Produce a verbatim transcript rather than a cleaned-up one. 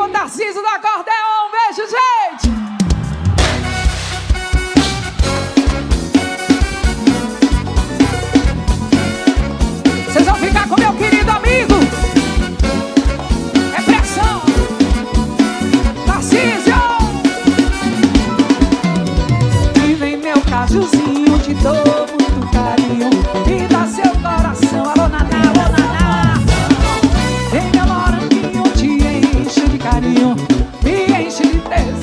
com o Tarcísio do acordeon. Beijo, gente! Vocês vão ficar com meu querido amigo. É pressão. Tarcísio! E vem meu cajuzinho, te dou muito carinho. Me dá seu coração, alô naná, alô naná. Vem meu moranguinho, te enche de carinho, me enche de tesão.